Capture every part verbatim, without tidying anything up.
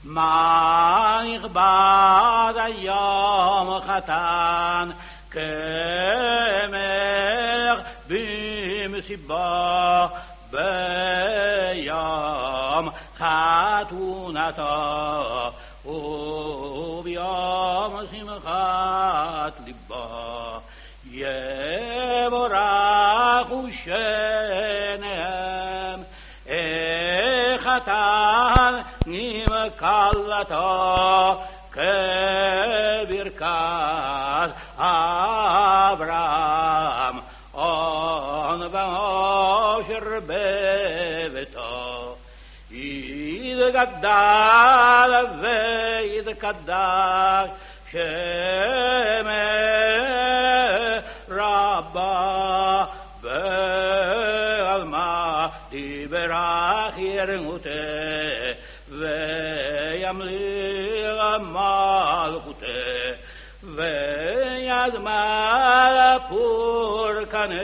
מה נכבד היום חתן כמלך במסיבה ביום חתונתו וביום שמחת ליבו יבורכו שניהם חתן נמכלתו כברכת אברהם און ואושר בביתו יתגדל ויתקדש שמי רבה בעלמא יברך ירמותה וימליך מלכותה ויזמר פורקנה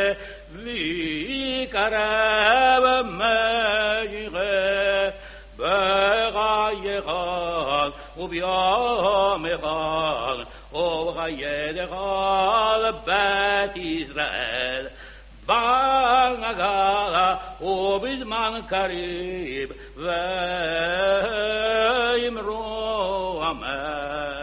ויקרב משיחה בחי אחד וביום אחד ובחיי אחד בית ישראל בהנהגה ובזמן קריב ואמרו אמן.